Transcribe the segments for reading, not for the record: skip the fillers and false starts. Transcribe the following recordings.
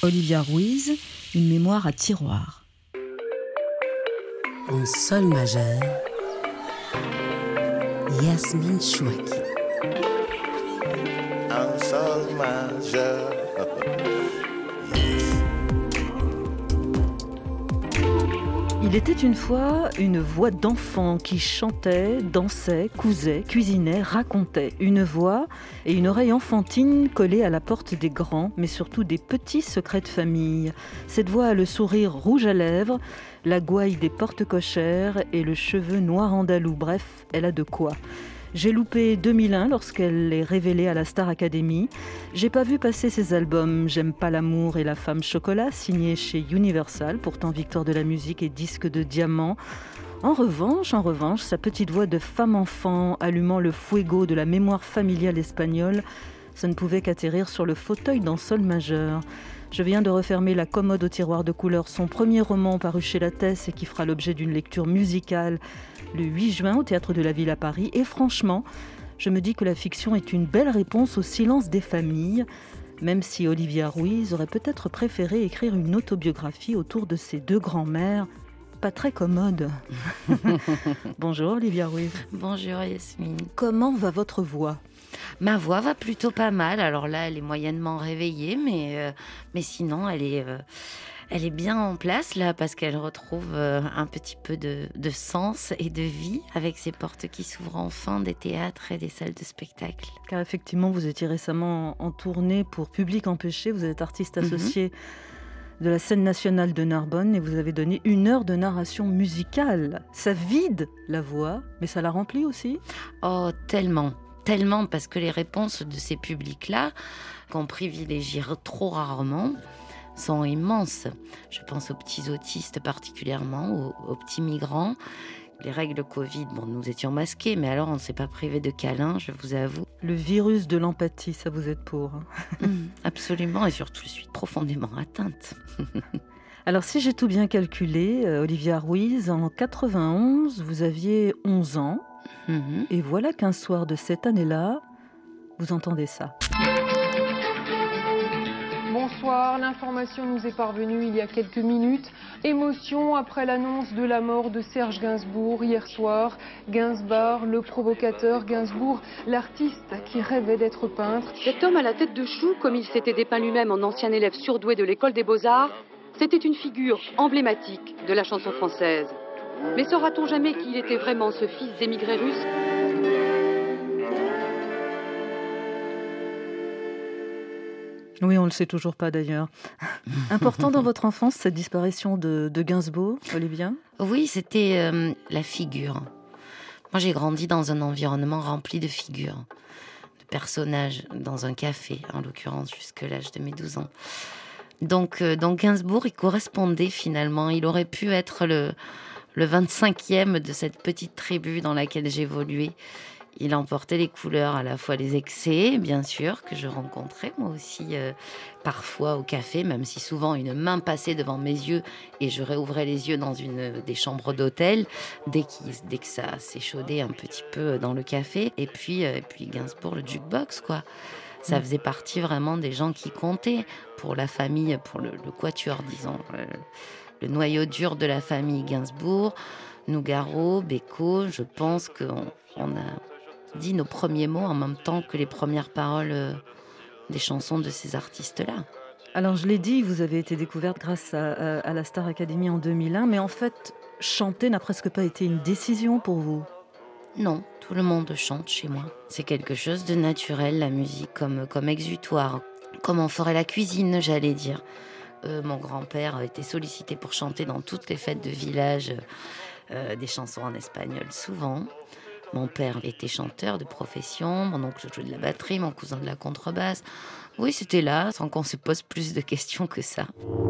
Olivia Ruiz, une mémoire à tiroir. En sol majeur, Yasmine Chouaki. En sol majeur. Il était une fois une voix d'enfant qui chantait, dansait, cousait, cuisinait, racontait. Une voix et une oreille enfantine collées à la porte des grands, mais surtout des petits secrets de famille. Cette voix a le sourire rouge à lèvres, la gouaille des portes cochères et le cheveu noir andalou. Bref, elle a de quoi. J'ai loupé 2001 lorsqu'elle est révélée à la Star Academy. J'ai pas vu passer ses albums J'aime pas l'amour et La femme chocolat, signés chez Universal, pourtant victoire de la musique et disque de diamant. En revanche, sa petite voix de femme-enfant allumant le fuego de la mémoire familiale espagnole, ça ne pouvait qu'atterrir sur le fauteuil d'un sol majeur. Je viens de refermer La commode au tiroir de couleur, son premier roman paru chez Lattès et qui fera l'objet d'une lecture musicale le 8 juin au Théâtre de la Ville à Paris. Et franchement, je me dis que la fiction est une belle réponse au silence des familles, même si Olivia Ruiz aurait peut-être préféré écrire une autobiographie autour de ses deux grands-mères, pas très commodes. Bonjour Olivia Ruiz. Bonjour Yasmine. Comment va votre voix ? Ma voix va plutôt pas mal. Alors là, elle est moyennement réveillée, mais sinon, elle est bien en place là parce qu'elle retrouve un petit peu de sens et de vie avec ces portes qui s'ouvrent enfin des théâtres et des salles de spectacle. Car effectivement, vous étiez récemment en tournée pour Public Empêché. Vous êtes artiste associé de la scène nationale de Narbonne et vous avez donné 1 heure de narration musicale. Ça vide la voix, mais ça la remplit aussi. Oh, tellement, parce que les réponses de ces publics-là, qu'on privilégie trop rarement, sont immenses. Je pense aux petits autistes particulièrement, aux petits migrants. Les règles Covid, nous étions masqués, mais alors on ne s'est pas privé de câlins, je vous avoue. Le virus de l'empathie, ça vous aide pour. Absolument, et surtout je suis profondément atteinte. Alors si j'ai tout bien calculé, Olivia Ruiz, en 91, vous aviez 11 ans. Et voilà qu'un soir de cette année-là, vous entendez ça. Bonsoir, l'information nous est parvenue il y a quelques minutes. Émotion après l'annonce de la mort de Serge Gainsbourg hier soir. Gainsbourg, le provocateur, Gainsbourg, l'artiste qui rêvait d'être peintre. Cet homme à la tête de chou, comme il s'était dépeint lui-même en ancien élève surdoué de l'école des Beaux-Arts, c'était une figure emblématique de la chanson française. Mais saura-t-on jamais qui il était vraiment, ce fils d'émigrés russes ? Oui, on ne le sait toujours pas d'ailleurs. Important dans votre enfance, cette disparition de Gainsbourg, Olivia ? Oui, c'était la figure. Moi, j'ai grandi dans un environnement rempli de figures, de personnages, dans un café, en l'occurrence, jusqu'à l'âge de mes 12 ans. Donc Gainsbourg, il correspondait finalement. Il aurait pu être le 25e de cette petite tribu dans laquelle j'évoluais. Il emportait les couleurs, à la fois les excès, bien sûr, que je rencontrais moi aussi parfois au café, même si souvent une main passait devant mes yeux et je réouvrais les yeux dans une des chambres d'hôtel dès que ça s'échaudait un petit peu dans le café. Et puis Gainsbourg, le jukebox, quoi. Ça faisait partie vraiment des gens qui comptaient pour la famille, pour le quatuor, disons, le noyau dur de la famille Gainsbourg, Nougaro, Beko. Je pense qu'on a dit nos premiers mots en même temps que les premières paroles des chansons de ces artistes-là. Alors je l'ai dit, vous avez été découverte grâce à la Star Academy en 2001, mais en fait, chanter n'a presque pas été une décision pour vous. Non, tout le monde chante chez moi. C'est quelque chose de naturel, la musique, comme exutoire. Comme on ferait la cuisine, j'allais dire. Mon grand-père était sollicité pour chanter dans toutes les fêtes de village, des chansons en espagnol souvent. Mon père était chanteur de profession, mon oncle jouait de la batterie, mon cousin de la contrebasse. Oui, c'était là, sans qu'on se pose plus de questions que ça.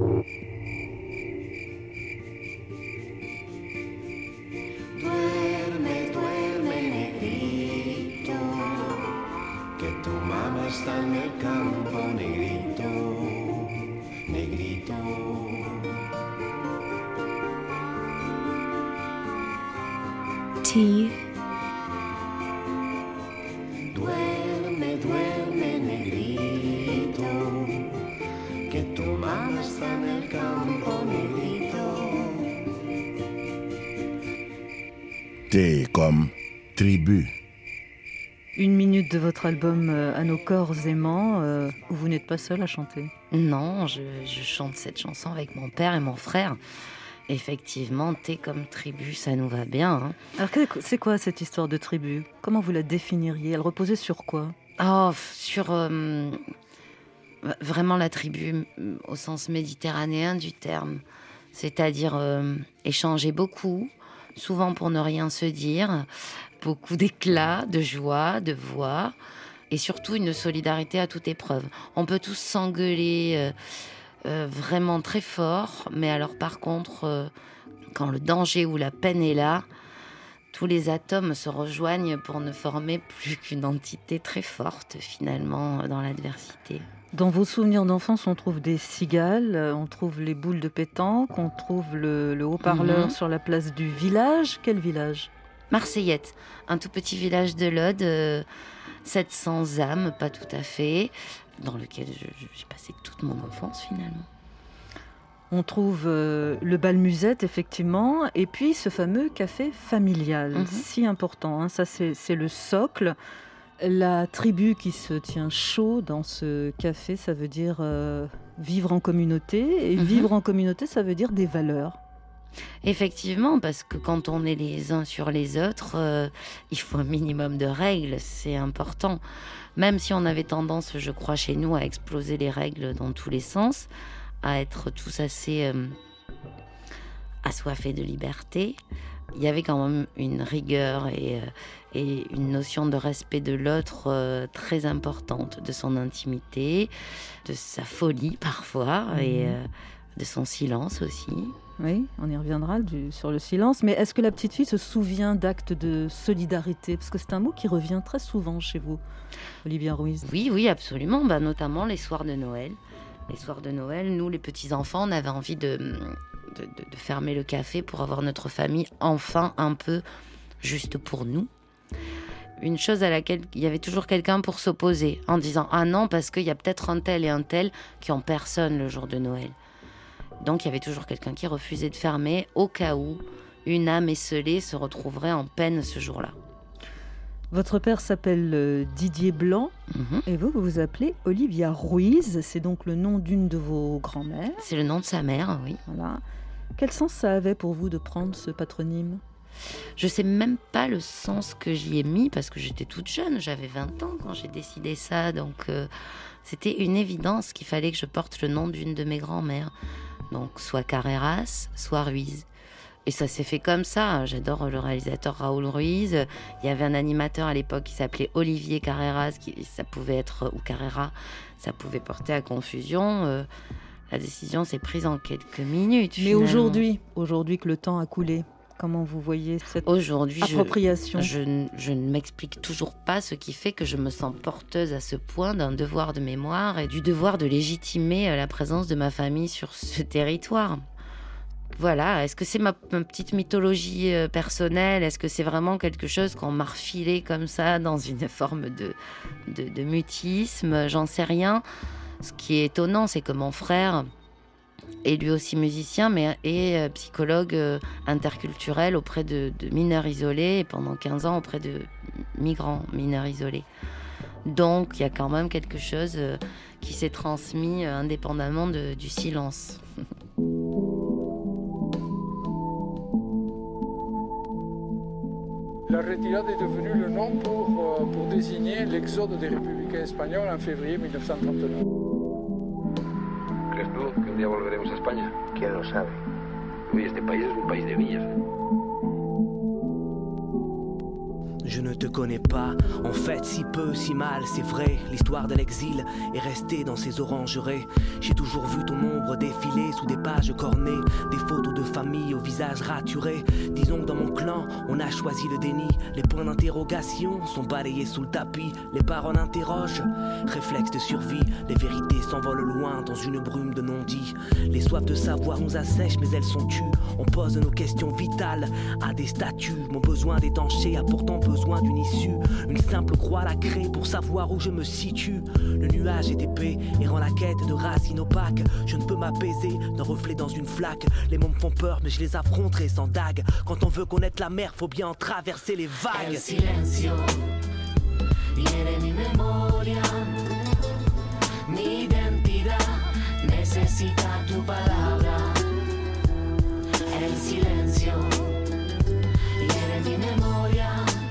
Duerme, duerme, negrito, que tu mamá está en el campo, negrito, negrito. Tea. Duerme, duerme, negrito, que tu mamá está en el campo, negrito. T'es comme tribu. Une minute de votre album À nos corps aimants, où vous n'êtes pas seul à chanter. Non, je chante cette chanson avec mon père et mon frère. Effectivement, t'es comme tribu, ça nous va bien. Hein. Alors c'est quoi cette histoire de tribu ? Comment vous la définiriez ? Elle reposait sur quoi ? Sur vraiment la tribu au sens méditerranéen du terme. C'est-à-dire échanger beaucoup, souvent pour ne rien se dire, beaucoup d'éclat, de joie, de voix, et surtout une solidarité à toute épreuve. On peut tous s'engueuler vraiment très fort, mais alors par contre, quand le danger ou la peine est là, tous les atomes se rejoignent pour ne former plus qu'une entité très forte, finalement, dans l'adversité. Dans vos souvenirs d'enfance, on trouve des cigales, on trouve les boules de pétanque, on trouve le haut-parleur sur la place du village. Quel village ? Marseillette, un tout petit village de l'Aude, 700 âmes, pas tout à fait, dans lequel j'ai passé toute mon enfance finalement. On trouve le bal musette, effectivement, et puis ce fameux café familial, si important. Hein, ça, c'est le socle. La tribu qui se tient chaud dans ce café, ça veut dire vivre en communauté. Et vivre en communauté, ça veut dire des valeurs. Effectivement, parce que quand on est les uns sur les autres, il faut un minimum de règles, c'est important. Même si on avait tendance, je crois, chez nous, à exploser les règles dans tous les sens, à être tous assez assoiffés de liberté, il y avait quand même une rigueur et une notion de respect de l'autre très importante, de son intimité, de sa folie parfois, et de son silence aussi. Oui, on y reviendra sur le silence. Mais est-ce que la petite fille se souvient d'actes de solidarité ? Parce que c'est un mot qui revient très souvent chez vous, Olivia Ruiz. Oui, absolument. Notamment les soirs de Noël. Les soirs de Noël, nous, les petits-enfants, on avait envie de fermer le café pour avoir notre famille enfin un peu juste pour nous. Une chose à laquelle il y avait toujours quelqu'un pour s'opposer, en disant « Ah non, parce qu'il y a peut-être un tel et un tel qui ont personne le jour de Noël. » Donc il y avait toujours quelqu'un qui refusait de fermer au cas où une âme esseulée se retrouverait en peine ce jour-là. Votre père s'appelle Didier Blanc et vous vous appelez Olivia Ruiz. C'est donc le nom d'une de vos grand-mères. C'est le nom de sa mère, oui. Voilà. Quel sens ça avait pour vous de prendre ce patronyme ? Je ne sais même pas le sens que j'y ai mis parce que j'étais toute jeune. J'avais 20 ans quand j'ai décidé ça. Donc c'était une évidence qu'il fallait que je porte le nom d'une de mes grand-mères. Donc soit Carreras, soit Ruiz. Et ça s'est fait comme ça. J'adore le réalisateur Raoul Ruiz. Il y avait un animateur à l'époque qui s'appelait Olivier Carreras, ça pouvait être, ou Carrera, ça pouvait porter à confusion. La décision s'est prise en quelques minutes. Mais aujourd'hui que le temps a coulé, comment vous voyez cette appropriation ? Je ne m'explique toujours pas ce qui fait que je me sens porteuse à ce point d'un devoir de mémoire et du devoir de légitimer la présence de ma famille sur ce territoire. Voilà, est-ce que c'est ma petite mythologie personnelle ? Est-ce que c'est vraiment quelque chose qu'on m'a refilé comme ça dans une forme de mutisme ? J'en sais rien. Ce qui est étonnant, c'est que mon frère est lui aussi musicien, mais est psychologue interculturel auprès de mineurs isolés et pendant 15 ans auprès de migrants mineurs isolés. Donc, il y a quand même quelque chose qui s'est transmis indépendamment du silence. La retirada est devenue le nom pour désigner l'exode des républicains espagnols en février 1939. ¿Crees tú que un día volveremos a España? ¿Quién lo sabe? Uy, este país es un país de villas. Je ne te connais pas, en fait si peu, si mal, c'est vrai. L'histoire de l'exil est restée dans ces orangeries. J'ai toujours vu ton ombre défiler sous des pages cornées, des photos de famille au visage raturé. Disons que dans mon clan, on a choisi le déni. Les points d'interrogation sont balayés sous le tapis. Les paroles interrogent, réflexe de survie. Les vérités s'envolent loin dans une brume de non-dits. Les soifs de savoir nous assèchent mais elles sont tues. On pose nos questions vitales à des statues. Mon besoin d'étancher a pourtant peu besoin d'une issue. Une simple croix la crée pour savoir où je me situe. Le nuage est épais et rend la quête de racines opaques. Je ne peux m'apaiser d'un reflet dans une flaque. Les mots me font peur mais je les affronterai sans dague. Quand on veut connaître la mer, faut bien en traverser les vagues. El silencio hiere mi memoria, mi identidad necesita tu palabra. El silencio hiere mi memoria,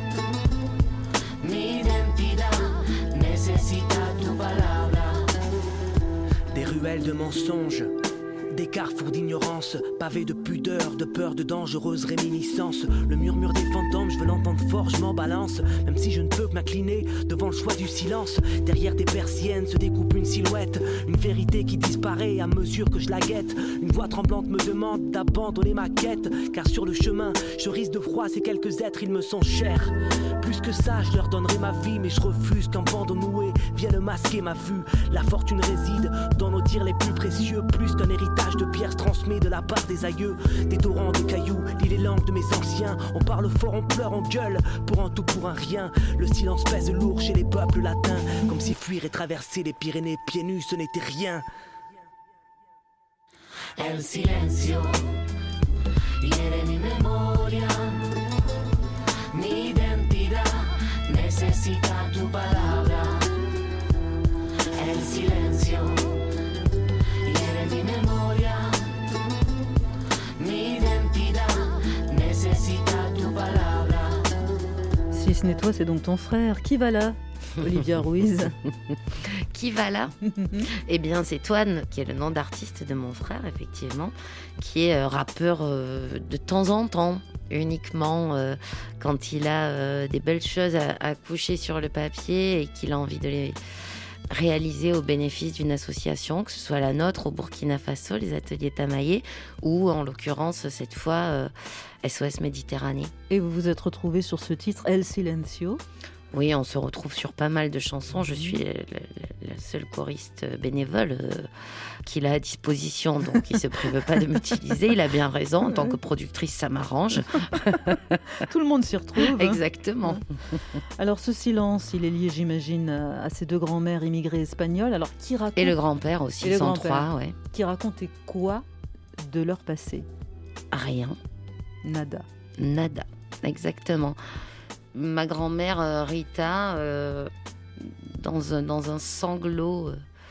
mi identidad necesita tu palabra. Des ruelles de mensonges, des carrefours d'ignorance, pavés de pudeur, de peur, de dangereuses réminiscences. Le murmure des fantômes, je veux l'entendre fort, je m'en balance. Même si je ne peux que m'incliner devant le choix du silence. Derrière des persiennes se découpe une silhouette, une vérité qui disparaît à mesure que je la guette. Une voix tremblante me demande d'abandonner ma quête, car sur le chemin, je risque de froid, ces quelques êtres, ils me sont chers. Plus que ça, je leur donnerai ma vie, mais je refuse qu'un bandeau noué vienne masquer ma vue. La fortune réside dans nos tirs les plus précieux, plus qu'un héritage de pierres transmis de la part des aïeux. Des torrents de cailloux lient les langues de mes anciens. On parle fort, on pleure, on gueule, pour un tout, pour un rien. Le silence pèse lourd chez les peuples latins, comme si fuir et traverser les Pyrénées pieds nus, ce n'était rien. El silencio hiere mi memoria, mi identidad necesita tu palabra. El silencio hiere mi memoria, mi identidad necesita tu palabra. Si ce n'est toi, c'est donc ton frère. Qui va là, Olivia Ruiz? Qui va là? Eh bien, c'est Toine, qui est le nom d'artiste de mon frère, effectivement, qui est rappeur de temps en temps, uniquement quand il a des belles choses à coucher sur le papier et qu'il a envie de les réaliser au bénéfice d'une association, que ce soit la nôtre au Burkina Faso, les ateliers Tamaillé, ou en l'occurrence, cette fois, SOS Méditerranée. Et vous vous êtes retrouvés sur ce titre, El Silencio. Oui, on se retrouve sur pas mal de chansons. Je suis la seule choriste bénévole qu'il a à disposition, donc il ne se prive pas de m'utiliser. Il a bien raison. En tant que productrice, ça m'arrange. Tout le monde s'y retrouve. Exactement. Alors, ce silence, il est lié, j'imagine, à ces deux grands-mères immigrées espagnoles. Alors, qui raconte... Et le grand-père aussi, 103, ouais. Qui racontait quoi de leur passé? Rien. Nada. Nada, exactement. Ma grand-mère Rita, dans un sanglot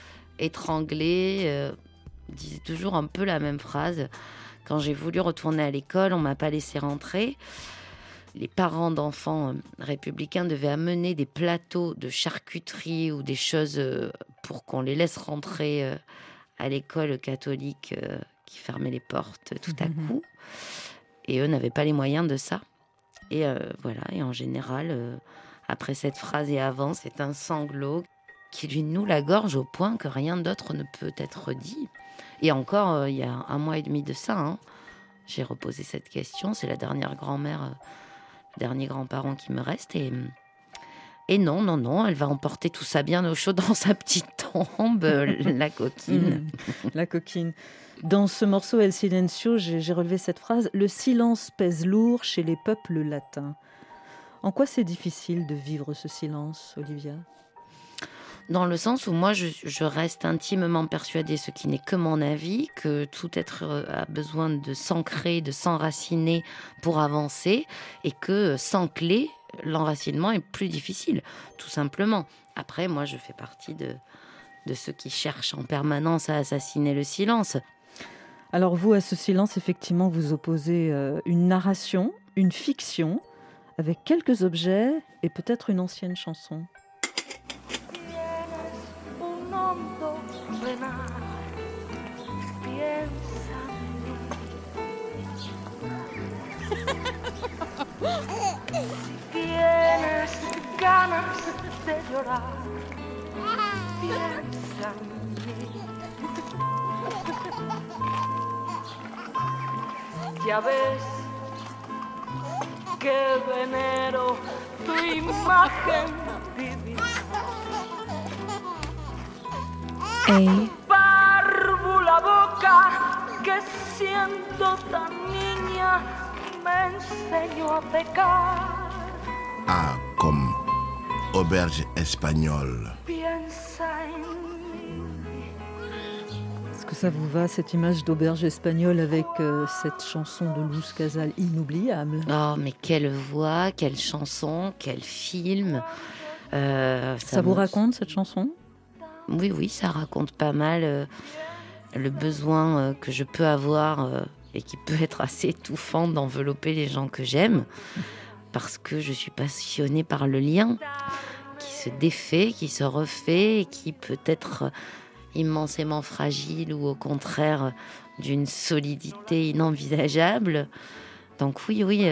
étranglé, disait toujours un peu la même phrase. Quand j'ai voulu retourner à l'école, on ne m'a pas laissé rentrer. Les parents d'enfants républicains devaient amener des plateaux de charcuterie ou des choses pour qu'on les laisse rentrer à l'école catholique qui fermait les portes tout à coup. Et eux n'avaient pas les moyens de ça. Et voilà, et en général, après cette phrase et avant, c'est un sanglot qui lui noue la gorge au point que rien d'autre ne peut être dit. Et encore, il y a 1 mois et demi de ça, j'ai reposé cette question. C'est la dernière grand-mère, le dernier grand-parent qui me reste. Et non, elle va emporter tout ça bien au chaud dans sa petite tombe, la coquine. La coquine. Dans ce morceau El Silencio, j'ai relevé cette phrase « Le silence pèse lourd chez les peuples latins ». En quoi c'est difficile de vivre ce silence, Olivia ? Dans le sens où moi, je reste intimement persuadée, ce qui n'est que mon avis, que tout être a besoin de s'ancrer, de s'enraciner pour avancer, et que sans clé, l'enracinement est plus difficile, tout simplement. Après, moi, je fais partie de ceux qui cherchent en permanence à assassiner le silence. Alors vous, à ce silence, effectivement, vous opposez une narration, une fiction, avec quelques objets et peut-être une ancienne chanson. Ya ves que venero tu imagen divina. Barbo la boca que siendo tan niña me enseñó a pecar. A comme auberge espagnole. Est-ce que ça vous va, cette image d'auberge espagnole avec cette chanson de Luz Casal inoubliable? Oh, mais quelle voix, quelle chanson, quel film. Ça vous raconte, cette chanson? Oui, ça raconte pas mal le besoin que je peux avoir et qui peut être assez étouffant d'envelopper les gens que j'aime, parce que je suis passionnée par le lien qui se défait, qui se refait et qui peut être immensément fragile ou au contraire d'une solidité inenvisageable. Donc oui,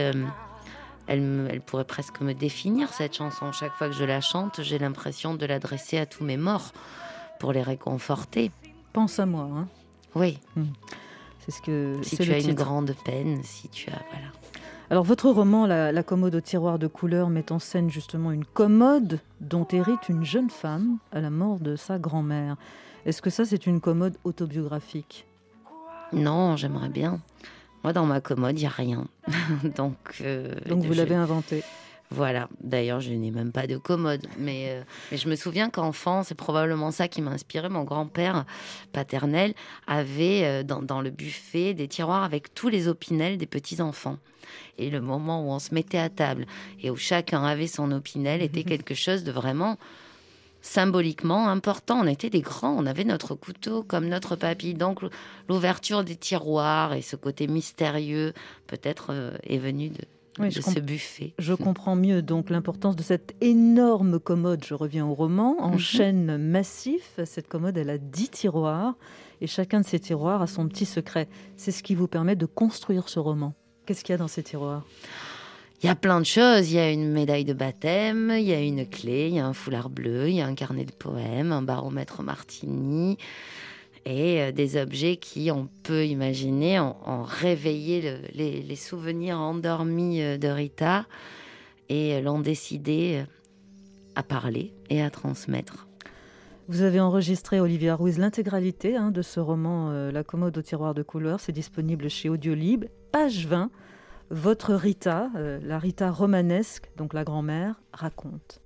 elle pourrait presque me définir, cette chanson. Chaque fois que je la chante, j'ai l'impression de l'adresser à tous mes morts pour les réconforter. Pense à moi, hein. Oui. C'est ce que si c'est tu le as titre. une grande peine, si tu as voilà. Alors votre roman, la commode au tiroir de couleurs, met en scène justement une commode dont hérite une jeune femme à la mort de sa grand-mère. Est-ce que ça, c'est une commode autobiographique? Non, j'aimerais bien. Moi, dans ma commode, il n'y a rien. Donc vous l'avez inventé. Voilà. D'ailleurs, je n'ai même pas de commode. Mais je me souviens qu'enfant, c'est probablement ça qui m'a inspiré. Mon grand-père paternel avait dans le buffet des tiroirs avec tous les opinels des petits-enfants. Et le moment où on se mettait à table et où chacun avait son opinel était quelque chose de vraiment symboliquement important. On était des grands, on avait notre couteau comme notre papy. Donc l'ouverture des tiroirs et ce côté mystérieux peut-être est venu de ce buffet. Je comprends mieux donc l'importance de cette énorme commode. Je reviens au roman, en chêne massif. Cette commode, elle a 10 tiroirs et chacun de ces tiroirs a son petit secret. C'est ce qui vous permet de construire ce roman. Qu'est-ce qu'il y a dans ces tiroirs? Il y a plein de choses. Il y a une médaille de baptême, il y a une clé, il y a un foulard bleu, il y a un carnet de poèmes, un baromètre Martini et des objets qui, on peut imaginer, ont réveillé les souvenirs endormis de Rita et l'ont décidé à parler et à transmettre. Vous avez enregistré, Olivia Ruiz, l'intégralité de ce roman La commode au tiroir de couleurs. C'est disponible chez Audiolib. Page 20, votre Rita, la Rita romanesque, donc la grand-mère, raconte.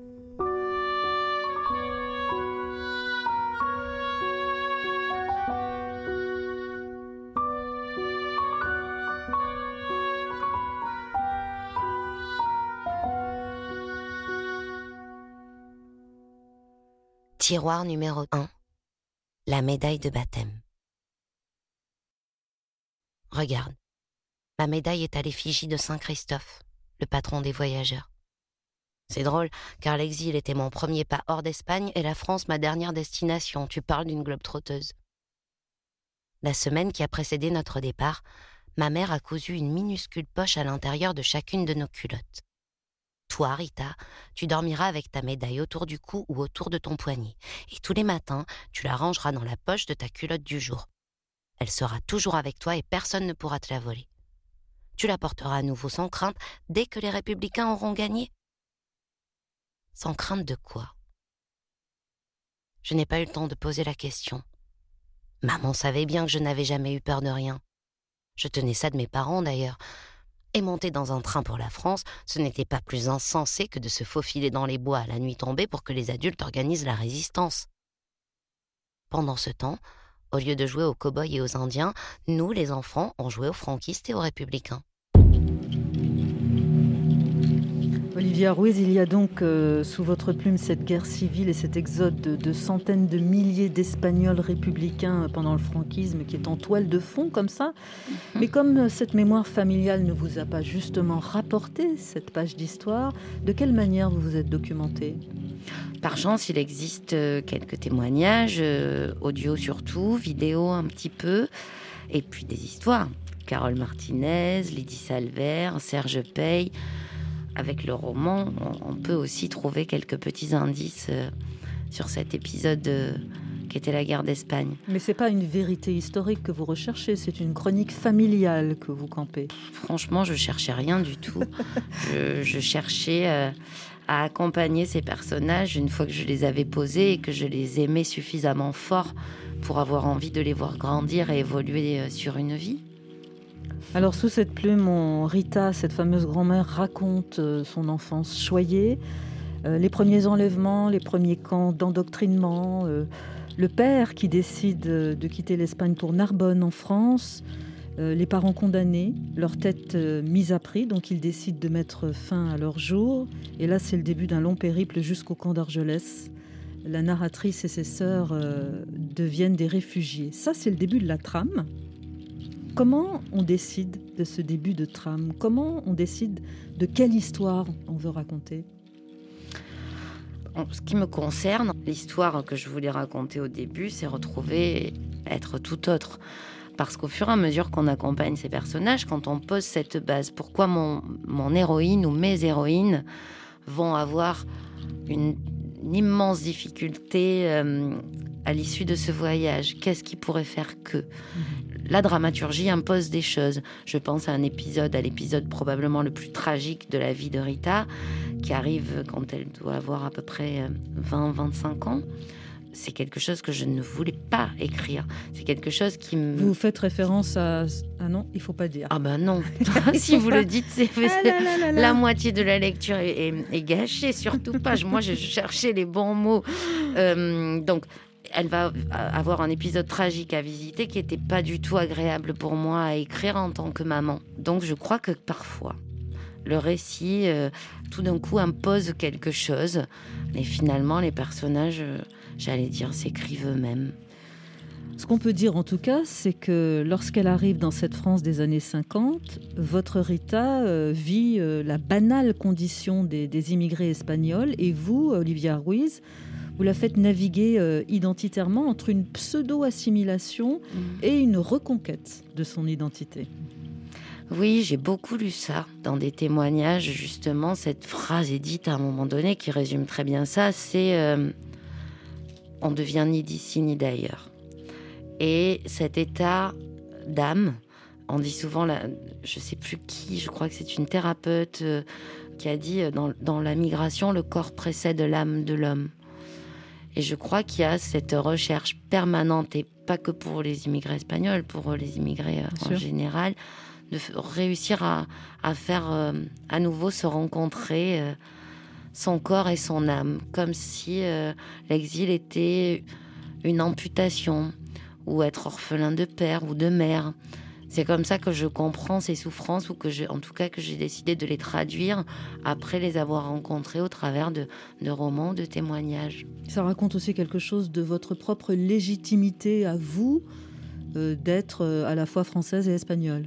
Tiroir numéro 1. La médaille de baptême. Regarde, ma médaille est à l'effigie de Saint Christophe, le patron des voyageurs. C'est drôle, car l'exil était mon premier pas hors d'Espagne et la France ma dernière destination. Tu parles d'une globe-trotteuse. La semaine qui a précédé notre départ, ma mère a cousu une minuscule poche à l'intérieur de chacune de nos culottes. Toi, Rita, tu dormiras avec ta médaille autour du cou ou autour de ton poignet. Et tous les matins, tu la rangeras dans la poche de ta culotte du jour. Elle sera toujours avec toi et personne ne pourra te la voler. Tu la porteras à nouveau sans crainte dès que les républicains auront gagné. Sans crainte de quoi? Je n'ai pas eu le temps de poser la question. Maman savait bien que je n'avais jamais eu peur de rien. Je tenais ça de mes parents d'ailleurs. Et monter dans un train pour la France, ce n'était pas plus insensé que de se faufiler dans les bois à la nuit tombée pour que les adultes organisent la résistance. Pendant ce temps, au lieu de jouer aux cow-boys et aux Indiens, nous, les enfants, on jouait aux franquistes et aux républicains. Olivia Ruiz, il y a donc sous votre plume cette guerre civile et cet exode de centaines de milliers d'Espagnols républicains pendant le franquisme qui est en toile de fond comme ça. Mais comme cette mémoire familiale ne vous a pas justement rapporté cette page d'histoire, de quelle manière vous vous êtes documenté? Par chance, il existe quelques témoignages, audio surtout, vidéo un petit peu, et puis des histoires. Carole Martinez, Lydie Salver, Serge Pey. Avec le roman, on peut aussi trouver quelques petits indices sur cet épisode qui était la guerre d'Espagne. Mais c'est pas une vérité historique que vous recherchez, c'est une chronique familiale que vous campez. Franchement, je cherchais rien du tout. je cherchais à accompagner ces personnages une fois que je les avais posés et que je les aimais suffisamment fort pour avoir envie de les voir grandir et évoluer sur une vie. Alors sous cette plume, Rita, cette fameuse grand-mère, raconte son enfance choyée, les premiers enlèvements, les premiers camps d'endoctrinement, le père qui décide de quitter l'Espagne pour Narbonne en France, les parents condamnés, leur tête mise à prix, donc ils décident de mettre fin à leur jour. Et là, c'est le début d'un long périple jusqu'au camp d'Argelès. La narratrice et ses sœurs deviennent des réfugiés. Ça, c'est le début de la trame. Comment on décide de ce début de trame ? Comment on décide de quelle histoire on veut raconter ? En ce qui me concerne, l'histoire que je voulais raconter au début, c'est retrouver être tout autre. Parce qu'au fur et à mesure qu'on accompagne ces personnages, quand on pose cette base, pourquoi mon héroïne ou mes héroïnes vont avoir une immense difficulté à l'issue de ce voyage ? Qu'est-ce qui pourrait faire que la dramaturgie impose des choses. Je pense à l'épisode probablement le plus tragique de la vie de Rita, qui arrive quand elle doit avoir à peu près 20-25 ans. C'est quelque chose que je ne voulais pas écrire. C'est quelque chose qui me... Vous faites référence à... Ah non, il ne faut pas dire. Ah ben non. Si vous le dites, c'est... la moitié de la lecture est gâchée. Surtout pas. Moi, je cherchais les bons mots. Donc, elle va avoir un épisode tragique à visiter qui n'était pas du tout agréable pour moi à écrire en tant que maman. Donc, je crois que parfois, le récit, tout d'un coup, impose quelque chose. Et finalement, les personnages... j'allais dire, s'écrivent eux-mêmes. Ce qu'on peut dire en tout cas, c'est que lorsqu'elle arrive dans cette France des années 50, votre Rita vit la banale condition des immigrés espagnols, et vous, Olivia Ruiz, vous la faites naviguer identitairement entre une pseudo-assimilation et une reconquête de son identité. Oui, j'ai beaucoup lu ça dans des témoignages, justement. Cette phrase est dite à un moment donné qui résume très bien ça, c'est... on devient ni d'ici ni d'ailleurs. Et cet état d'âme, on dit souvent, je ne sais plus qui, je crois que c'est une thérapeute qui a dit dans la migration, le corps précède l'âme de l'homme. Et je crois qu'il y a cette recherche permanente, et pas que pour les immigrés espagnols, pour les immigrés en général, de réussir à faire à nouveau se rencontrer son corps et son âme, comme si l'exil était une amputation, ou être orphelin de père ou de mère. C'est comme ça que je comprends ces souffrances, ou que j'ai décidé de les traduire après les avoir rencontrées au travers de romans, de témoignages. Ça raconte aussi quelque chose de votre propre légitimité à vous d'être à la fois française et espagnole.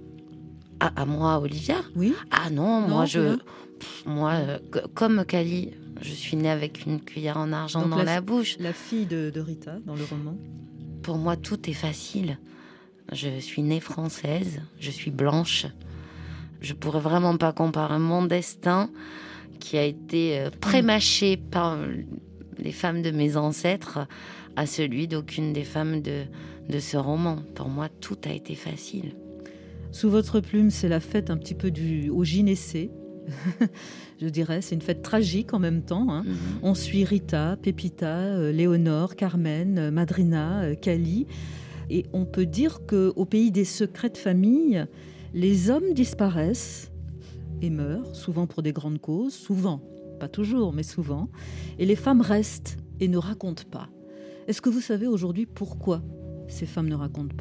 À moi, Olivia ? Oui. Ah non, moi, comme Cali, je suis née avec une cuillère en argent dans la bouche. La fille de Rita, dans le roman. Pour moi, tout est facile. Je suis née française, je suis blanche. Je pourrais vraiment pas comparer mon destin, qui a été prémâché par les femmes de mes ancêtres, à celui d'aucune des femmes de ce roman. Pour moi, tout a été facile. Sous votre plume, c'est la fête un petit peu au gynécée. Je dirais, c'est une fête tragique en même temps. Hein. On suit Rita, Pepita, Léonore, Carmen, Madrina, Cali. Et on peut dire qu'au pays des secrets de famille, les hommes disparaissent et meurent, souvent pour des grandes causes, souvent, pas toujours, mais souvent. Et les femmes restent et ne racontent pas. Est-ce que vous savez aujourd'hui pourquoi ces femmes ne racontent pas ?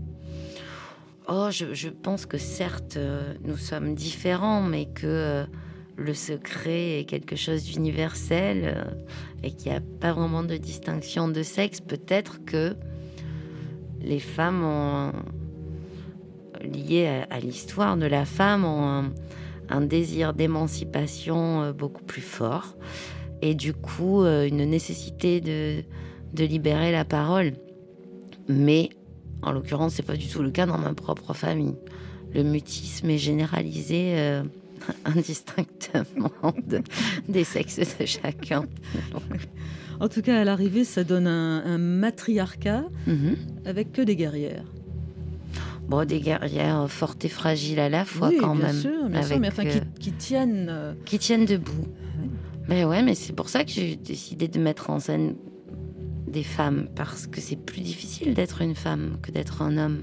Oh, je pense que certes, nous sommes différents, mais que le secret est quelque chose d'universel et qu'il n'y a pas vraiment de distinction de sexe. Peut-être que les femmes liées à l'histoire de la femme ont un désir d'émancipation beaucoup plus fort, et du coup une nécessité de libérer la parole. Mais en l'occurrence, c'est pas du tout le cas dans ma propre famille. Le mutisme est généralisé indistinctement des sexes de chacun. En tout cas, à l'arrivée, ça donne un matriarcat avec que des guerguerrières. Bon, des guerrières fortes et fragiles à la fois, quand même. Bien sûr, mais enfin, qui tiennent... Qui tiennent debout. Oui. Mais ouais, mais c'est pour ça que j'ai décidé de mettre en scène des femmes, parce que c'est plus difficile d'être une femme que d'être un homme.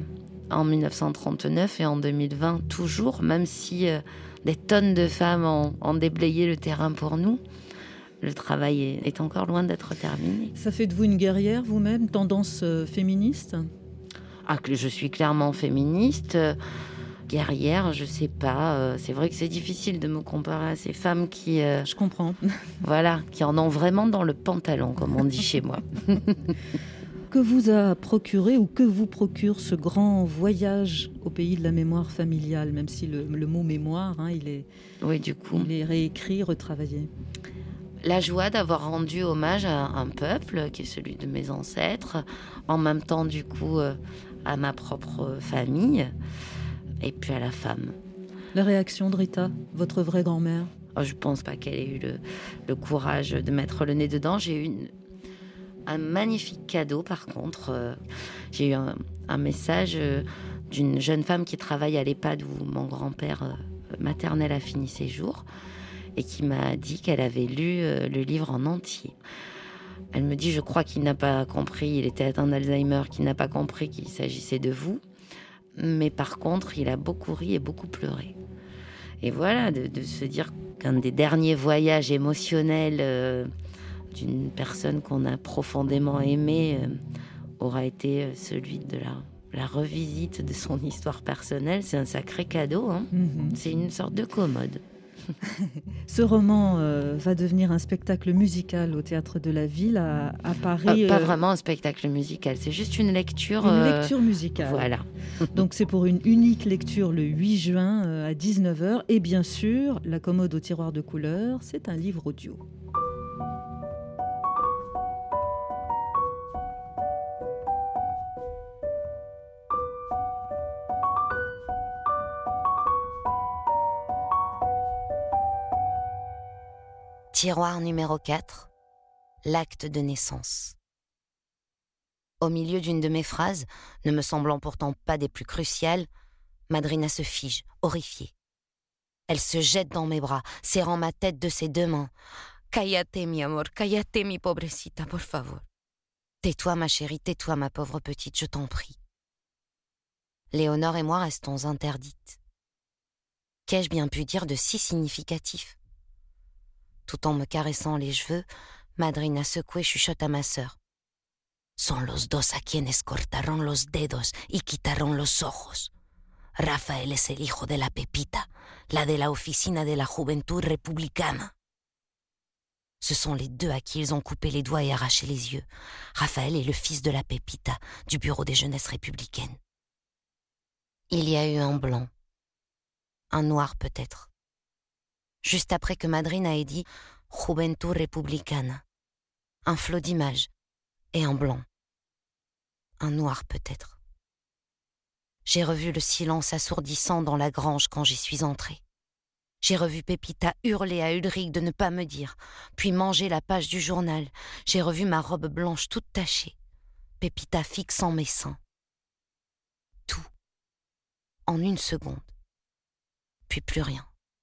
en 1939 et en 2020 toujours, même si des tonnes de femmes ont déblayé le terrain pour nous. Le travail est encore loin d'être terminé. Ça fait de vous une guerrière vous-même, tendance féministe ? Que je suis clairement féministe. Guerrière, je sais pas. C'est vrai que c'est difficile de me comparer à ces femmes qui... Je comprends. Voilà, qui en ont vraiment dans le pantalon, comme on dit chez moi. Que vous a procuré ou que vous procure ce grand voyage au pays de la mémoire familiale, même si le mot mémoire, il est réécrit, retravaillé. La joie d'avoir rendu hommage à un peuple qui est celui de mes ancêtres, en même temps du coup à ma propre famille et puis à la femme. La réaction de Rita, votre vraie grand-mère ? Je pense pas qu'elle ait eu le courage de mettre le nez dedans. J'ai eu un magnifique cadeau par contre. J'ai eu un message d'une jeune femme qui travaille à l'EHPAD où mon grand-père maternel a fini ses jours et qui m'a dit qu'elle avait lu le livre en entier. Elle me dit, je crois qu'il n'a pas compris, il était atteint d'Alzheimer, qu'il n'a pas compris qu'il s'agissait de vous. Mais par contre, il a beaucoup ri et beaucoup pleuré. Et voilà, de se dire qu'un des derniers voyages émotionnels d'une personne qu'on a profondément aimée aura été celui de la revisite de son histoire personnelle, c'est un sacré cadeau. C'est une sorte de commode. Ce roman va devenir un spectacle musical au Théâtre de la Ville à Paris. Pas vraiment un spectacle musical, c'est juste une lecture. Une lecture musicale. Voilà. Donc c'est pour une unique lecture le 8 juin à 19h. Et bien sûr, La commode au tiroir de couleurs, c'est un livre audio. Tiroir numéro 4, l'acte de naissance. Au milieu d'une de mes phrases, ne me semblant pourtant pas des plus cruciales, Madrina se fige, horrifiée. Elle se jette dans mes bras, serrant ma tête de ses deux mains. « Cállate, mi amor, cállate, mi pobrecita, por favor. » « Tais-toi, ma chérie, tais-toi, ma pauvre petite, je t'en prie. » Léonore et moi restons interdites. Qu'ai-je bien pu dire de si significatif ? Tout en me caressant les cheveux, Madrina secouée chuchote à ma sœur. Son los dos a quienes cortaron los dedos y quitaron los ojos. Rafael es el hijo de la Pepita, la de la Oficina de la Juventud Republicana. Ce sont les deux à qui ils ont coupé les doigts et arraché les yeux. Rafael est le fils de la Pepita, du bureau des jeunesses républicaines. Il y a eu un blanc, un noir peut-être. Juste après que Madrina ait dit « Juventud Republicana », un flot d'images, et un blanc, un noir peut-être. J'ai revu le silence assourdissant dans la grange quand j'y suis entrée. J'ai revu Pepita hurler à Ulrich de ne pas me dire, puis manger la page du journal. J'ai revu ma robe blanche toute tachée, Pepita fixant mes seins. Tout, en une seconde, puis plus rien.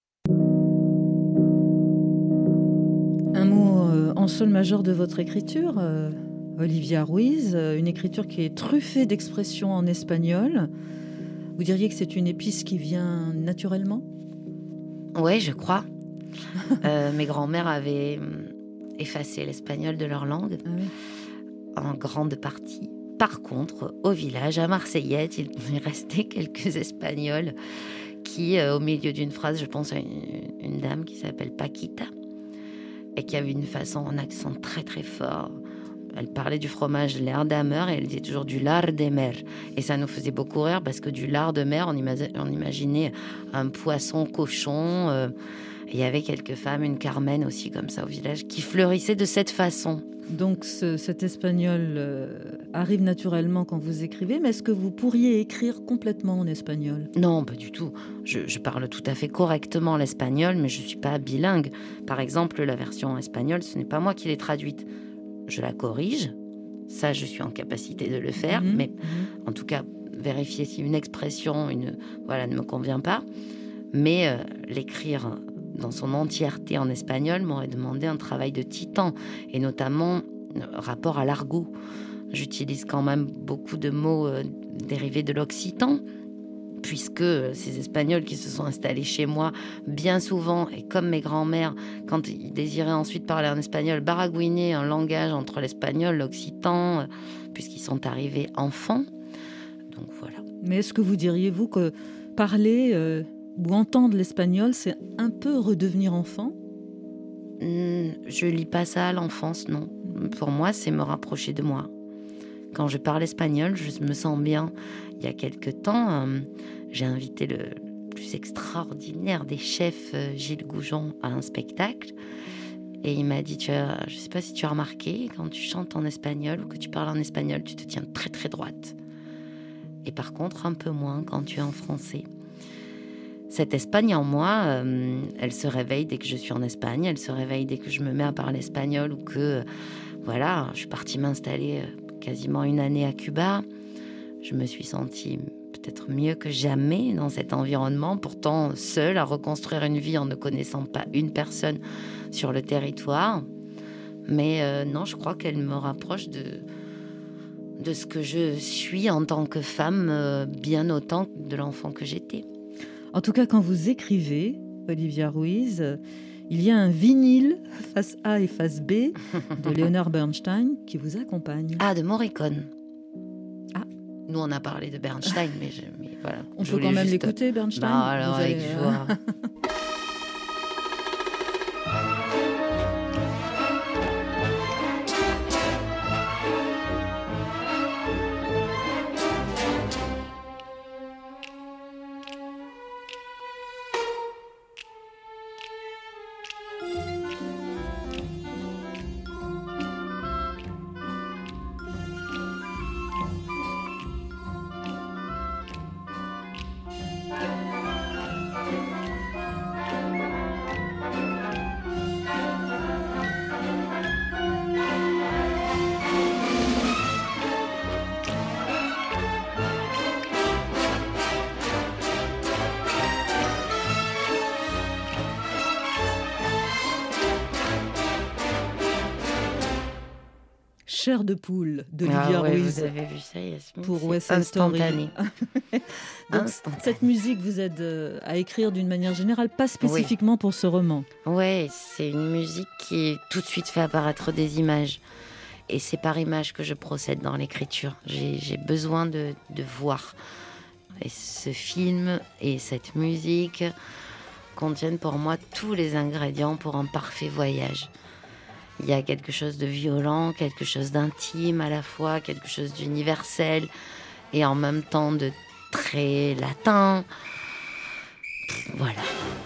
Un mot en sol majeur de votre écriture, Olivia Ruiz, une écriture qui est truffée d'expressions en espagnol. Vous diriez que c'est une épice qui vient naturellement ? Oui, je crois. Mes grands-mères avaient effacé l'espagnol de leur langue, en grande partie. Par contre, au village, à Marseillette, il restait quelques Espagnols qui, au milieu d'une phrase, je pense à une dame qui s'appelle Paquita, et qui avait une façon, un accent très très fort. Elle parlait du fromage lard de mer et elle disait toujours du lard de mer. Et ça nous faisait beaucoup rire parce que du lard de mer, on imaginait un poisson cochon. Il y avait quelques femmes, une Carmen aussi comme ça au village, qui fleurissaient de cette façon. Donc cet espagnol arrive naturellement quand vous écrivez, mais est-ce que vous pourriez écrire complètement en espagnol ? Non, pas du tout. Je parle tout à fait correctement l'espagnol, mais je ne suis pas bilingue. Par exemple, la version espagnole, ce n'est pas moi qui l'ai traduite. Je la corrige, ça je suis en capacité de le faire, mais en tout cas vérifier si une expression ne me convient pas. Mais l'écrire dans son entièreté en espagnol m'aurait demandé un travail de titan, et notamment rapport à l'argot. J'utilise quand même beaucoup de mots dérivé de l'occitan, puisque ces Espagnols qui se sont installés chez moi bien souvent, et comme mes grands-mères, quand ils désiraient ensuite parler en espagnol, baragouiner un langage entre l'espagnol, l'occitan, puisqu'ils sont arrivés enfants. Donc voilà. Mais est-ce que vous diriez-vous que parler ou entendre l'espagnol, c'est un peu redevenir enfant ? Je lis pas ça à l'enfance, non. Pour moi, c'est me rapprocher de moi. Quand je parle espagnol, je me sens bien. Il y a quelque temps, j'ai invité le plus extraordinaire des chefs, Gilles Goujon, à un spectacle. Et il m'a dit, je ne sais pas si tu as remarqué, quand tu chantes en espagnol ou que tu parles en espagnol, tu te tiens très très droite. Et par contre, un peu moins quand tu es en français. Cette Espagne en moi, elle se réveille dès que je suis en Espagne, elle se réveille dès que je me mets à parler espagnol ou que, voilà, je suis partie m'installer quasiment une année à Cuba. Je me suis sentie peut-être mieux que jamais dans cet environnement, pourtant seule à reconstruire une vie en ne connaissant pas une personne sur le territoire. Mais non, je crois qu'elle me rapproche de ce que je suis en tant que femme, bien autant que de l'enfant que j'étais. En tout cas, quand vous écrivez, Olivia Ruiz, il y a un vinyle, face A et face B, de Leonard Bernstein, qui vous accompagne. Ah, de Morricone. Ah. Nous, on a parlé de Bernstein, mais voilà. On peut quand même l'écouter, Bernstein. Non, alors, avec joie. Chair de poule d'Olivia Ruiz. Vous avez vu ça, Yasmine, pour West Side Story. Donc, cette musique vous aide à écrire d'une manière générale, pas spécifiquement pour ce roman. Oui, c'est une musique qui tout de suite fait apparaître des images. Et c'est par images que je procède dans l'écriture. J'ai besoin de voir. Et ce film et cette musique contiennent pour moi tous les ingrédients pour un parfait voyage. Il y a quelque chose de violent, quelque chose d'intime à la fois, quelque chose d'universel et en même temps de très latin. Voilà.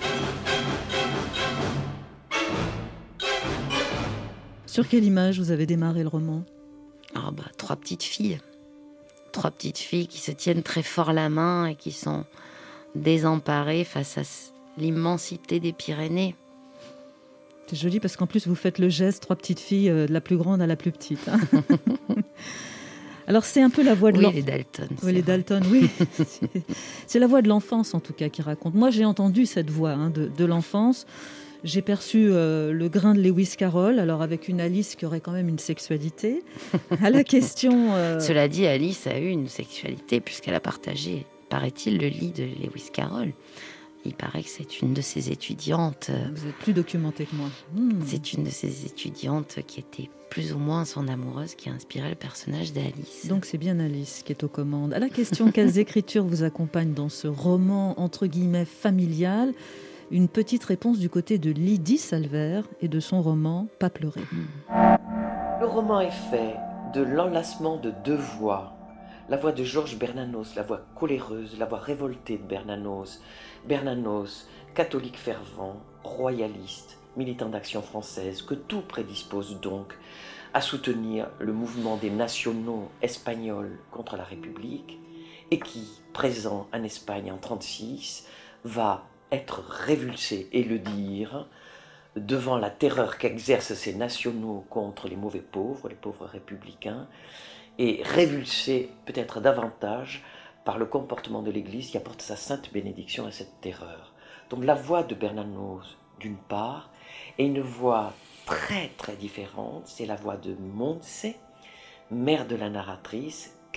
Sur quelle image vous avez démarré le roman ? Trois petites filles qui se tiennent très fort la main et qui sont désemparées face à l'immensité des Pyrénées. C'est joli parce qu'en plus vous faites le geste, trois petites filles, de la plus grande à la plus petite. Hein. Alors c'est un peu la voix de l'enfance. Oui, les Dalton. Oui, les Dalton, oui. C'est la voix de l'enfance en tout cas qui raconte. Moi j'ai entendu cette voix de l'enfance. J'ai perçu le grain de Lewis Carroll, alors avec une Alice qui aurait quand même une sexualité. À la question... Cela dit, Alice a eu une sexualité puisqu'elle a partagé, paraît-il, le lit de Lewis Carroll. Il paraît que c'est une de ses étudiantes. Vous êtes plus documentée que moi. C'est une de ses étudiantes qui était plus ou moins son amoureuse qui a inspiré le personnage d'Alice. Donc c'est bien Alice qui est aux commandes. À la question quelles écritures vous accompagnent dans ce roman entre guillemets familial, une petite réponse du côté de Lydie Salver et de son roman Pas pleurer. Le roman est fait de l'enlacement de deux voix. La voix de Georges Bernanos, la voix coléreuse, la voix révoltée de Bernanos. Bernanos, catholique fervent, royaliste, militant d'Action française, que tout prédispose donc à soutenir le mouvement des nationaux espagnols contre la République et qui, présent en Espagne en 1936, va être révulsé et le dire devant la terreur qu'exercent ces nationaux contre les mauvais pauvres, les pauvres républicain, et révulsé peut-être davantage par le comportement de l'Église qui apporte sa sainte bénédiction à cette terreur. Donc la voix de Bernanos, d'une part, et une voix très très différente, c'est la voix de Montse, mère de la narratrice,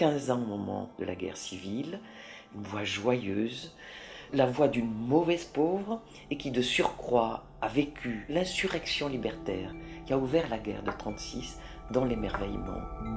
15 ans au moment de la guerre civile, une voix joyeuse, la voix d'une mauvaise pauvre et qui de surcroît a vécu l'insurrection libertaire qui a ouvert la guerre de 1936 dans l'émerveillement.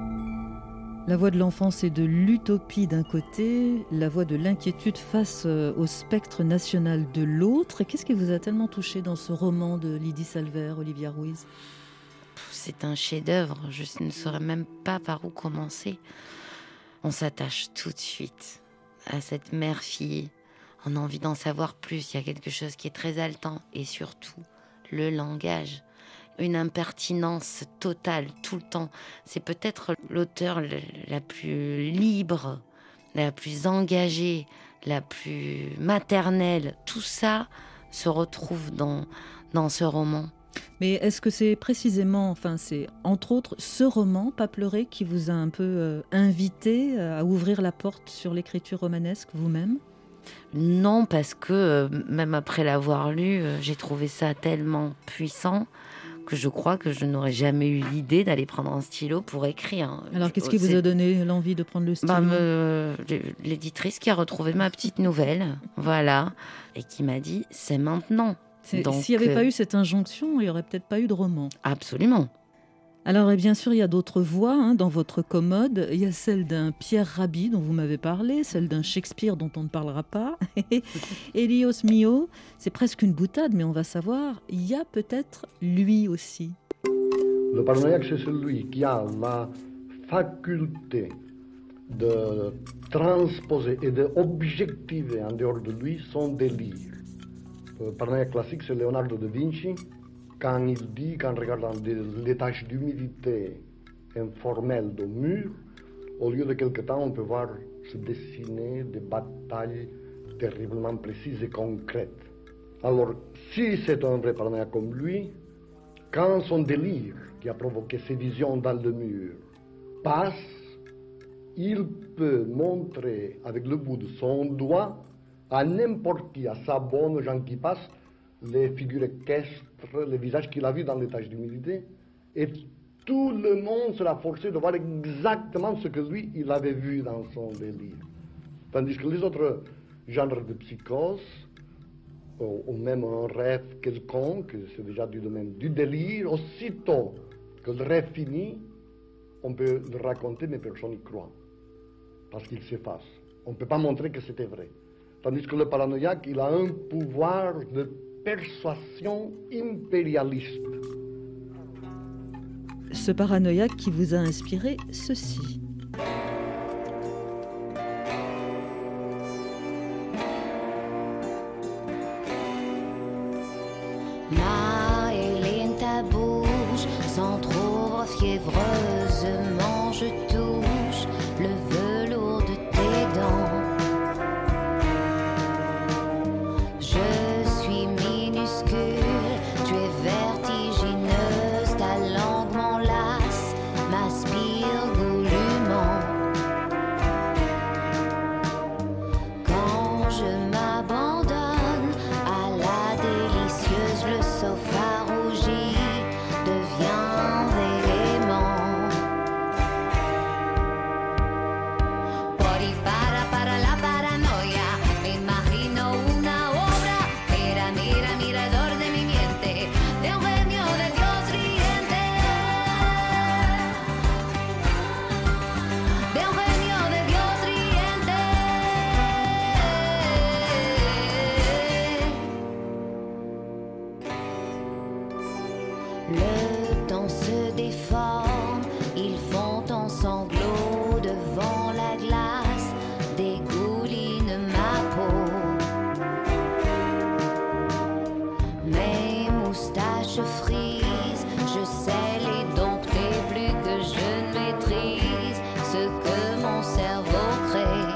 La voix de l'enfance et de l'utopie d'un côté, la voix de l'inquiétude face au spectre national de l'autre. Et qu'est-ce qui vous a tellement touché dans ce roman de Lydie Salver, Olivia Ruiz ? C'est un chef-d'œuvre, je ne saurais même pas par où commencer. On s'attache tout de suite à cette mère-fille. On a envie d'en savoir plus. Il y a quelque chose qui est très haletant. Et surtout, le langage. Une impertinence totale, tout le temps. C'est peut-être l'auteure la plus libre, la plus engagée, la plus maternelle. Tout ça se retrouve dans ce roman. Mais est-ce que c'est précisément, c'est entre autres ce roman, Pas pleurer, qui vous a un peu invité à ouvrir la porte sur l'écriture romanesque vous-même ? Non, parce que même après l'avoir lu, j'ai trouvé ça tellement puissant que je crois que je n'aurais jamais eu l'idée d'aller prendre un stylo pour écrire. Alors qu'est-ce qui vous a donné l'envie de prendre le stylo ? L'éditrice qui a retrouvé ma petite nouvelle, voilà, et qui m'a dit « c'est maintenant ». Donc, s'il n'y avait pas eu cette injonction, il n'y aurait peut-être pas eu de roman. Absolument. Alors, et bien sûr, il y a d'autres voix dans votre commode. Il y a celle d'un Pierre Rabhi, dont vous m'avez parlé, celle d'un Shakespeare, dont on ne parlera pas. Elios Mio, c'est presque une boutade, mais on va savoir, il y a peut-être lui aussi. Le paranoïaque, c'est celui qui a la faculté de transposer et d'objectiver en dehors de lui son délire. Le paranoïaque classique, c'est Leonardo da Vinci, quand il dit qu'en regardant les taches d'humidité informelles de mur, au lieu de quelque temps, on peut voir se dessiner des batailles terriblement précises et concrètes. Alors, si c'est un vrai paranoïaque comme lui, quand son délire, qui a provoqué ces visions dans le mur, passe, il peut montrer avec le bout de son doigt à n'importe qui, à sa bonne, aux gens qui passent, les figures équestres, les visages qu'il a vus dans les taches d'humidité, et tout le monde sera forcé de voir exactement ce que lui, il avait vu dans son délire. Tandis que les autres genres de psychose, ou même un rêve quelconque, c'est déjà du domaine du délire, aussitôt que le rêve finit, on peut le raconter, mais personne n'y croit, parce qu'il s'efface. On ne peut pas montrer que c'était vrai. Tandis que le paranoïaque, il a un pouvoir de persuasion impérialiste. Ce paranoïaque qui vous a inspiré ceci. Ma lenta bouche s'entr'ouvre fiévreusement, je touche le velours de tes dents. Le temps se déforme, ils font en sanglots devant la glace, dégouline ma peau. Mes moustaches frisent, je sais les dompter plus que je ne maîtrise ce que mon cerveau crée.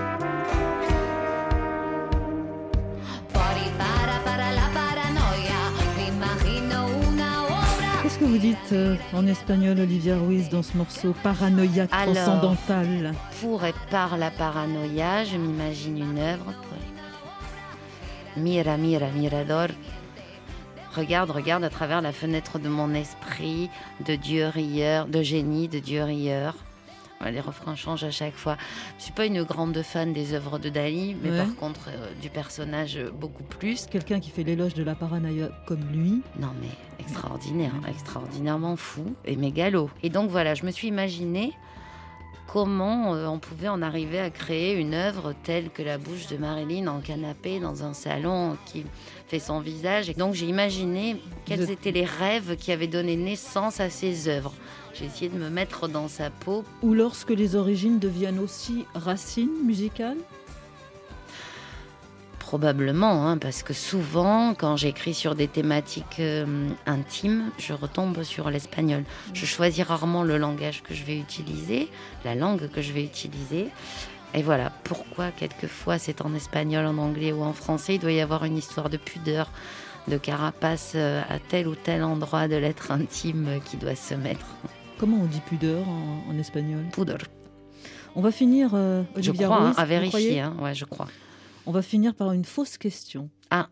Qu'est-ce que vous dites en espagnol, Olivia Ruiz, dans ce morceau paranoïaque transcendantal? Pour et par la paranoïa, je m'imagine une œuvre. Mira, mira, mirador. Regarde, regarde à travers la fenêtre de mon esprit, de Dieu rieur, de génie, de Dieu rieur. Les refrains changent à chaque fois. Je ne suis pas une grande fan des œuvres de Dali, mais par contre, du personnage, beaucoup plus. Quelqu'un qui fait l'éloge de la paranoïa comme lui. Non, mais extraordinaire, extraordinairement fou et mégalo. Et donc voilà, je me suis imaginé comment on pouvait en arriver à créer une œuvre telle que la bouche de Marilyn en canapé dans un salon qui fait son visage. Et donc j'ai imaginé quels étaient les rêves qui avaient donné naissance à ces œuvres. J'ai essayé de me mettre dans sa peau. Ou lorsque les origines deviennent aussi racines musicales ? Probablement, parce que souvent, quand j'écris sur des thématiques intimes, je retombe sur l'espagnol. Je choisis rarement le langage que je vais utiliser, la langue que je vais utiliser. Et voilà, pourquoi quelquefois c'est en espagnol, en anglais ou en français, il doit y avoir une histoire de pudeur, de carapace à tel ou tel endroit de l'être intime qui doit se mettre. Comment on dit pudeur en espagnol ? Pudor. On va finir, Olivia je crois, Ruiz, à vérifier, ouais, je crois. On va finir par une fausse question. Ah.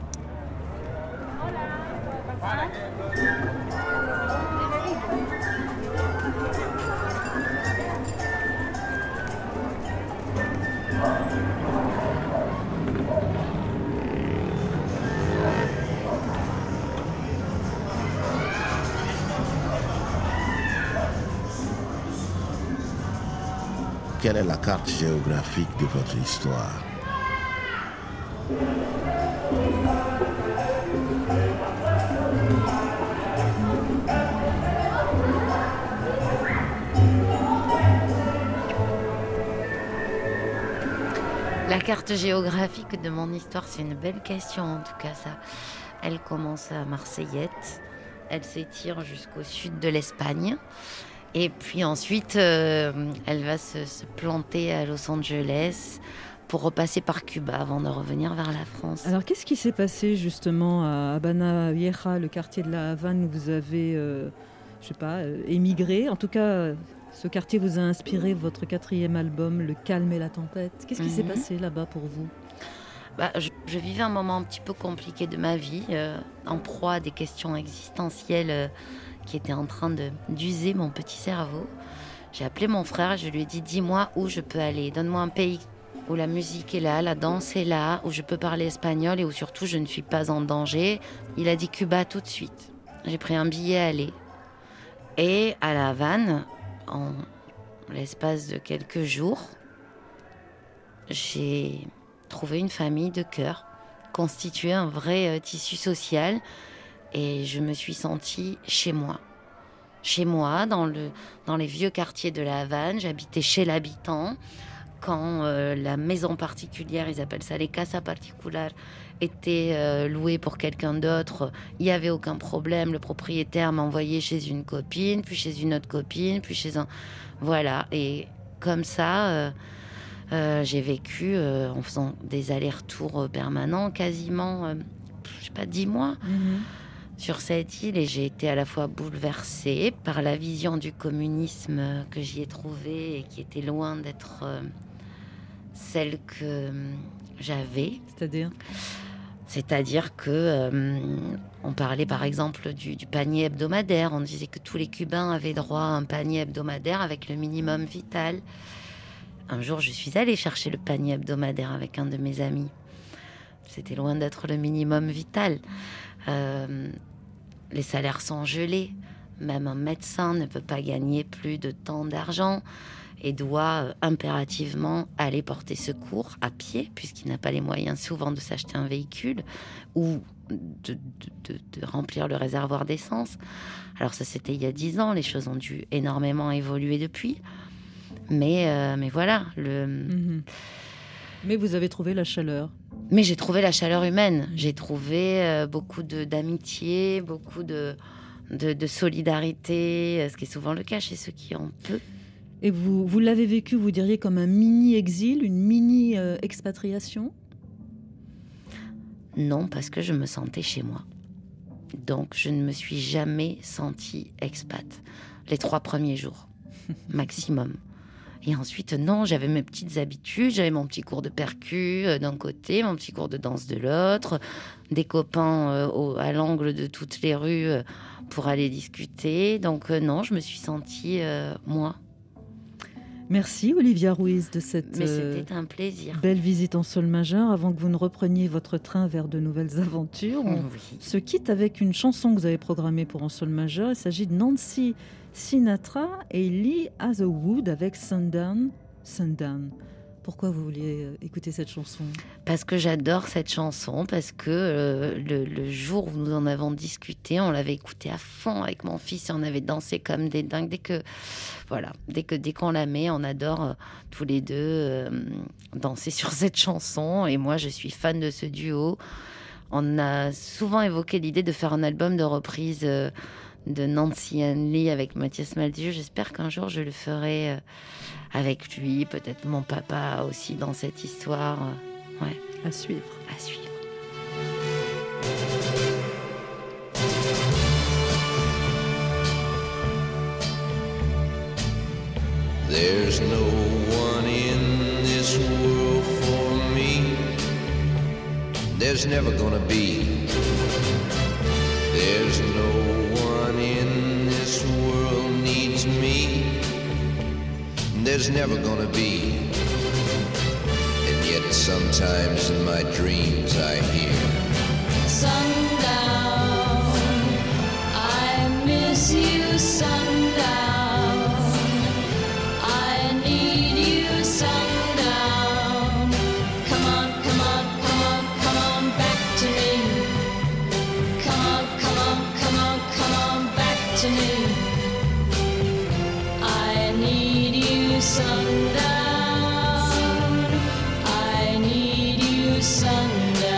Quelle est la carte géographique de votre histoire ? La carte géographique de mon histoire, c'est une belle question en tout cas ça. Elle commence à Marseillette, elle s'étire jusqu'au sud de l'Espagne. Et puis ensuite, elle va se planter à Los Angeles pour repasser par Cuba avant de revenir vers la France. Alors, qu'est-ce qui s'est passé justement à Habana Vieja, le quartier de la Havane, où vous avez, émigré ? En tout cas, ce quartier vous a inspiré votre 4e album, Le Calme et la Tempête. Qu'est-ce qui s'est passé là-bas pour vous ? Je vivais un moment un petit peu compliqué de ma vie, en proie à des questions existentielles qui étaient en train d'user mon petit cerveau. J'ai appelé mon frère, je lui ai dit « Dis-moi où je peux aller, donne-moi un pays où la musique est là, la danse est là, où je peux parler espagnol et où surtout je ne suis pas en danger. » Il a dit Cuba tout de suite. J'ai pris un billet à aller. Et à La Havane, en l'espace de quelques jours, j'ai trouvé une famille de cœur, constitué un vrai tissu social. Et je me suis sentie chez moi. Chez moi, dans les vieux quartiers de la Havane. J'habitais chez l'habitant. Quand la maison particulière, ils appellent ça les casas particulares, était louée pour quelqu'un d'autre, il n'y avait aucun problème. Le propriétaire m'envoyait chez une copine, puis chez une autre copine, puis chez un... Voilà. Et comme ça, j'ai vécu en faisant des allers-retours permanents, quasiment, 10 mois. Sur cette île, et j'ai été à la fois bouleversée par la vision du communisme que j'y ai trouvée et qui était loin d'être celle que j'avais. C'est-à-dire que on parlait par exemple du panier hebdomadaire. On disait que tous les Cubains avaient droit à un panier hebdomadaire avec le minimum vital. Un jour, je suis allée chercher le panier hebdomadaire avec un de mes amis. C'était loin d'être le minimum vital. Les salaires sont gelés. Même un médecin ne peut pas gagner plus de tant d'argent et doit impérativement aller porter secours à pied, puisqu'il n'a pas les moyens souvent de s'acheter un véhicule ou de remplir le réservoir d'essence. Alors ça, c'était il y a 10 ans. Les choses ont dû énormément évoluer depuis. Mais voilà. Mais vous avez trouvé la chaleur. Mais j'ai trouvé la chaleur humaine. J'ai trouvé beaucoup d'amitié, beaucoup de solidarité, ce qui est souvent le cas chez ceux qui en peu. Et vous l'avez vécu, vous diriez, comme un mini-exil, une mini-expatriation ? Non, parce que je me sentais chez moi. Donc, je ne me suis jamais sentie expat. Les 3 premiers jours, maximum. Et ensuite, non, j'avais mes petites habitudes. J'avais mon petit cours de percu d'un côté, mon petit cours de danse de l'autre, des copains à l'angle de toutes les rues pour aller discuter. Donc non, je me suis sentie moi. Merci Olivia Ruiz de cette Mais c'était un plaisir. Belle visite en sol majeur. Avant que vous ne repreniez votre train vers de nouvelles aventures, on se quitte avec une chanson que vous avez programmée pour en sol majeur. Il s'agit de Nancy Sinatra et Lee Hazlewood avec Sundown. Sundown. Pourquoi vous vouliez écouter cette chanson ? Parce que j'adore cette chanson, parce que le jour où nous en avons discuté, on l'avait écoutée à fond avec mon fils et on avait dansé comme des dingues. Dès qu'on la met, on adore tous les deux danser sur cette chanson. Et moi, je suis fan de ce duo. On a souvent évoqué l'idée de faire un album de reprise de Nancy and Lee avec Mathias Malzieu. J'espère qu'un jour je le ferai avec lui, peut-être mon papa aussi dans cette histoire. Ouais. À suivre. À suivre. There's no one in this world for me. There's never gonna be. There's no one in this world needs me. There's never gonna be. And yet sometimes in my dreams I hear Sundown, I miss you, sundown. I need you, sundown. Come on, come on, come on, come on back to me. Come on, come on, come on, come on back to me. I need you, sundown. I need you, sundown.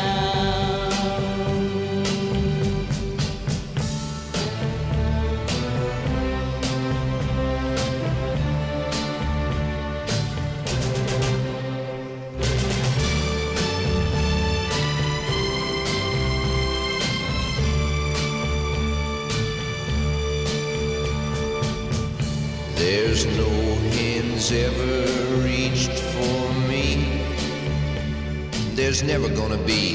there's no hands ever reached for me. There's never gonna be.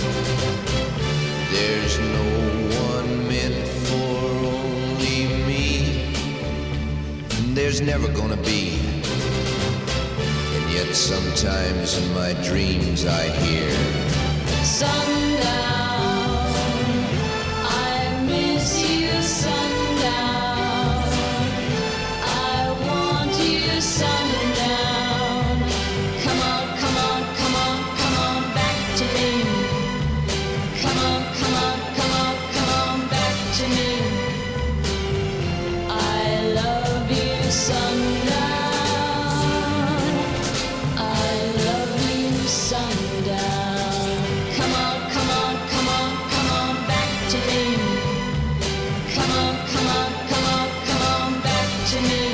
There's no one meant for only me. There's never gonna be. And yet sometimes in my dreams I hear Sundown, I miss you, sundown. I want you, sundown. Come on, come on, come on, come on back to me. Come on, come on, come on, come on back to me. I love you, sundown. I love you, sundown. Come on, come on, come on, come on back to me. Come on, come on, come on, come on back to me.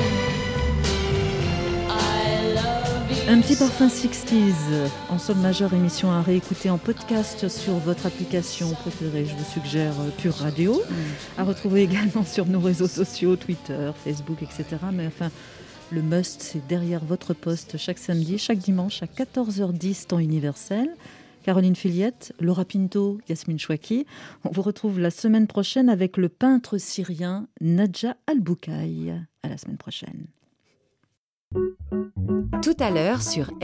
I love you. Un petit parfum 60s en sol majeur, émission à réécouter en podcast sur votre application préférée. Je vous suggère Pure Radio, à retrouver également sur nos réseaux sociaux, Twitter, Facebook, etc. Mais enfin, le must, c'est derrière votre poste chaque samedi, chaque dimanche à 14h10 temps universel. Caroline Filiette, Laura Pinto, Yasmine Chouaki. On vous retrouve la semaine prochaine avec le peintre syrien Nadja Al-Boukaï. À la semaine prochaine. Tout à l'heure sur